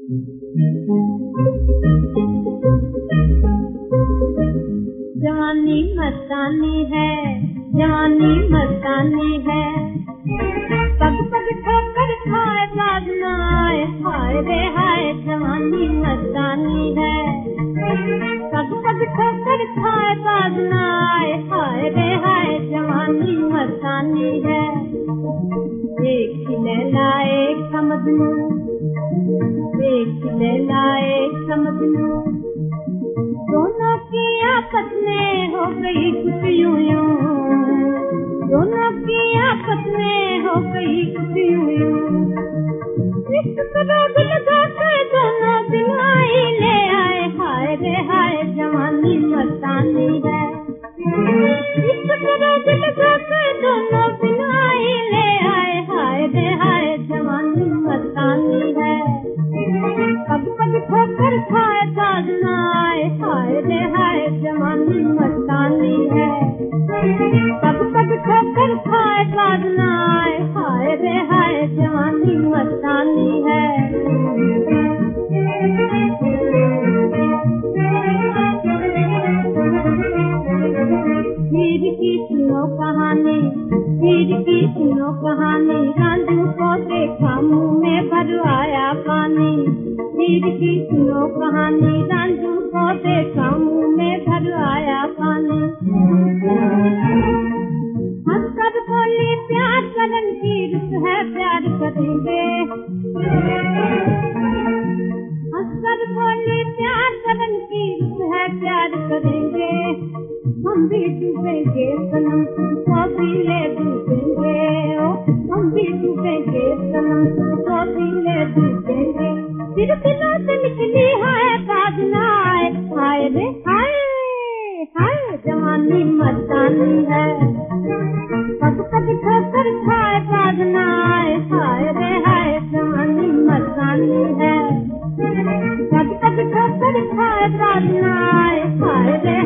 जवानी मस्तानी है, जवानी मस्तानी है, पग पग ठोकर खाए साजना हाय रे हाय। जवानी मस्तानी है, पग पग ठोकर खाए साजना हाय रे हाय। जवानी मस्तानी है, एक लैला एक समझनू, एक लैला एक समझनू, दोनों की आपस में हो गई कुछ यूं यूं, दोनों की आपस में हो गई कुछ यूं यूं। इश्क रोग लगा के दोनों दिलवाई ले आए हाय रे हाय। जवानी मस्तानी है, इश्क रोग लगा के दोनों दिलवाई ले आए हाय रे हाय। जवानी मस्तानी है, पग पग ठोकर खाए साजना हाय रे हाय। जवानी मस्तानी है, पग पग ठोकर खाए साजना हाय रे हाय। जवानी मस्तानी है। हीर की सुनो कहानी, हीर की सुनो कहानी, रांझू को देखा मुंह में भर आया पानी। हीर की सुनो कहानी, रांझू को देखा मुंह में भर आया पानी। हंसकर बोली प्यार करन की रुत है प्यार करेंगे, हंसकर बोली प्यार करन की रुत है प्यार करेंगे। हम भी डूबेंगे सनम तुमको भी ले डूबेंगे, हम भी डूबेंगे सनम तुमको भी ले डूबेंगे। फिर दिलों से निकली है साजना हाय रे हाय हाय। जवानी मस्तानी है, पग पग ठोकर खाए साजना हाय रे हाय। जवानी मस्तानी है, पग पग ठोकर खाए साजना हाय रे